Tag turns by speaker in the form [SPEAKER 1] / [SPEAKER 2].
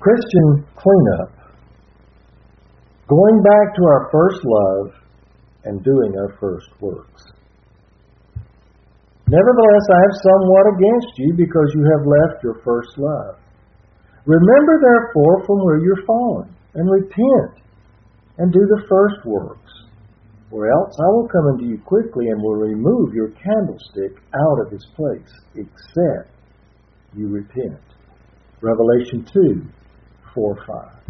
[SPEAKER 1] Christian cleanup. Going back to our first love and doing our first works. Nevertheless, I have somewhat against you because you have left your first love. Remember therefore from where you're fallen, and repent, and do the first works, or else I will come unto you quickly and will remove your candlestick out of his place, except you repent. Revelation 2:4-5.